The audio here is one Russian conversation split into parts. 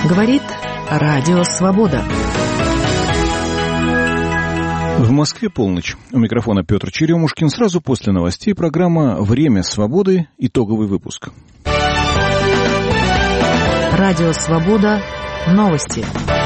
Говорит Радио Свобода. В Москве полночь. У микрофона Петр Черемушкин. Сразу после новостей программа «Время свободы». Итоговый выпуск. Радио Свобода. Новости.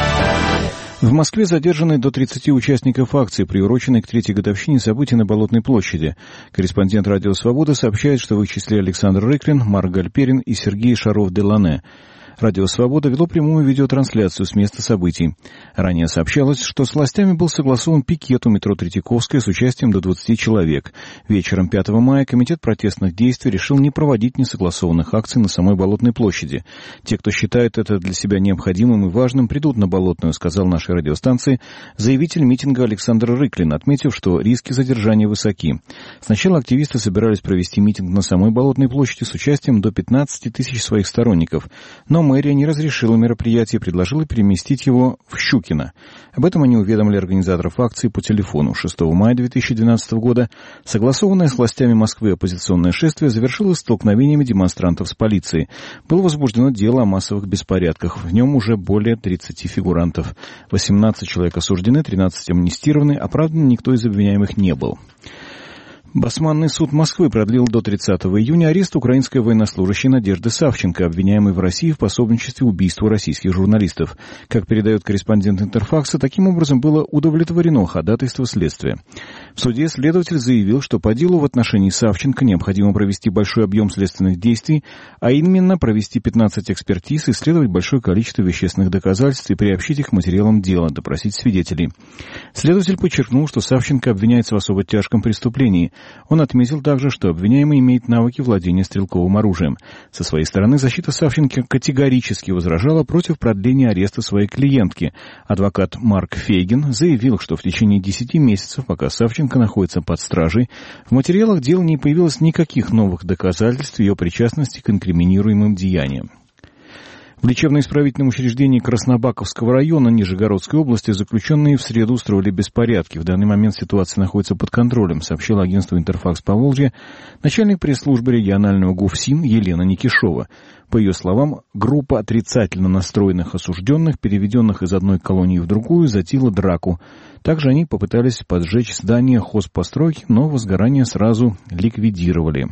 В Москве задержаны до 30 участников акции, приуроченной к третьей годовщине событий на Болотной площади. Корреспондент «Радио Свобода» сообщает, что в их числе Александр Рыклин, Марк Гальперин и Сергей Шаров-Делане. Радио «Свобода» вело прямую видеотрансляцию с места событий. Ранее сообщалось, что с властями был согласован пикет у метро Третьяковская с участием до 20 человек. Вечером 5 мая Комитет протестных действий решил не проводить несогласованных акций на самой Болотной площади. Те, кто считает это для себя необходимым и важным, придут на Болотную, сказал нашей радиостанции заявитель митинга Александр Рыклин, отметив, что риски задержания высоки. Сначала активисты собирались провести митинг на самой Болотной площади с участием до 15 тысяч своих сторонников, но мэрия не разрешила мероприятие и предложила переместить его в Щукино. Об этом они уведомили организаторов акции по телефону. 6 мая 2012 года согласованное с властями Москвы оппозиционное шествие завершилось столкновениями демонстрантов с полицией. Было возбуждено дело о массовых беспорядках. В нем уже более 30 фигурантов. 18 человек осуждены, 13 амнистированы, оправдан никто из обвиняемых не был. Басманный суд Москвы продлил до 30 июня арест украинской военнослужащей Надежды Савченко, обвиняемой в России в пособничестве убийству российских журналистов. Как передает корреспондент Интерфакса, таким образом было удовлетворено ходатайство следствия. В суде следователь заявил, что по делу в отношении Савченко необходимо провести большой объем следственных действий, а именно провести 15 экспертиз, исследовать большое количество вещественных доказательств и приобщить их к материалам дела, допросить свидетелей. Следователь подчеркнул, что Савченко обвиняется в особо тяжком преступлении. Он отметил также, что обвиняемый имеет навыки владения стрелковым оружием. Со своей стороны защита Савченко категорически возражала против продления ареста своей клиентки. Адвокат Марк Фейгин заявил, что в течение 10 месяцев, пока Савченко находится под стражей, в материалах дела не появилось никаких новых доказательств ее причастности к инкриминируемым деяниям. В лечебно-исправительном учреждении Краснобаковского района Нижегородской области заключенные в среду устроили беспорядки. В данный момент ситуация находится под контролем, сообщило агентство «Интерфакс» Поволжье начальник пресс-службы регионального ГУФСИН Елена Никишова. По ее словам, группа отрицательно настроенных осужденных, переведенных из одной колонии в другую, затеяла драку. Также они попытались поджечь здание хозпостройки, но возгорание сразу ликвидировали.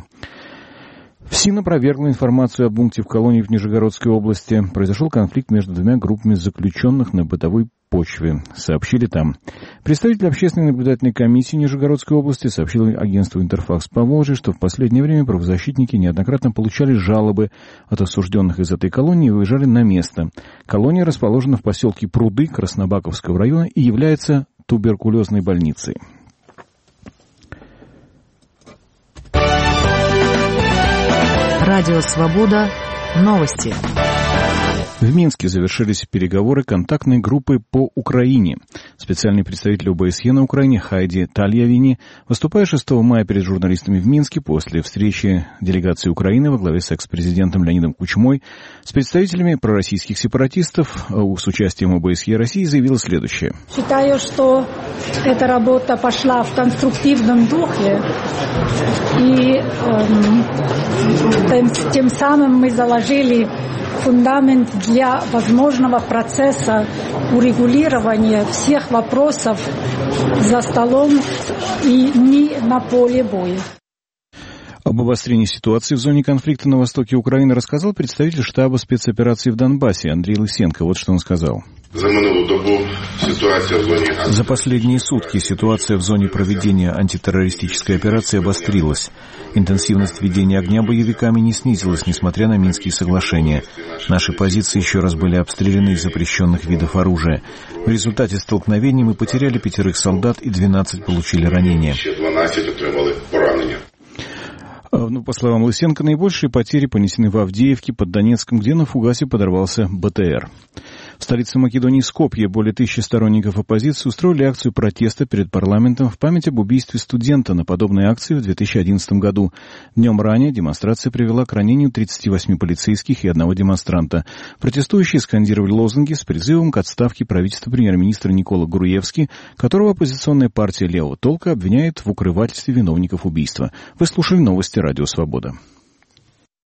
ФСИН опровергла информацию о бункере в колонии в Нижегородской области. Произошел конфликт между двумя группами заключенных на бытовой почве, сообщили там. Представитель общественной наблюдательной комиссии Нижегородской области сообщил агентству «Интерфакс» Поволжье, что в последнее время правозащитники неоднократно получали жалобы от осужденных из этой колонии и выезжали на место. Колония расположена в поселке Пруды Краснобаковского района и является туберкулезной больницей. Радио Свобода. Новости. В Минске завершились переговоры контактной группы по Украине. Специальный представитель ОБСЕ на Украине Хайди Тальявини, выступая 6 мая перед журналистами в Минске после встречи делегации Украины во главе с экс-президентом Леонидом Кучмой с представителями пророссийских сепаратистов с участием ОБСЕ России, заявила следующее. Считаю, что эта работа пошла в конструктивном духе, и тем самым мы заложили фундамент для возможного процесса урегулирования всех вопросов за столом и не на поле боя. Об обострении ситуации в зоне конфликта на востоке Украины рассказал представитель штаба спецопераций в Донбассе Андрей Лысенко. Вот что он сказал. За последние сутки ситуация в зоне проведения антитеррористической операции обострилась. Интенсивность ведения огня боевиками не снизилась, несмотря на Минские соглашения. Наши позиции еще раз были обстреляны из запрещенных видов оружия. В результате столкновений мы потеряли 5 солдат и 12 получили ранения. По словам Лысенко, наибольшие потери понесены в Авдеевке под Донецком, где на фугасе подорвался БТР. В столице Македонии Скопье более 1000 сторонников оппозиции устроили акцию протеста перед парламентом в память об убийстве студента на подобной акции в 2011 году. Днем ранее демонстрация привела к ранению 38 полицейских и 1 демонстранта. Протестующие скандировали лозунги с призывом к отставке правительства премьер-министра Никола Груевски, которого оппозиционная партия левого толка обвиняет в укрывательстве виновников убийства. Вы слушали новости Радио Свобода.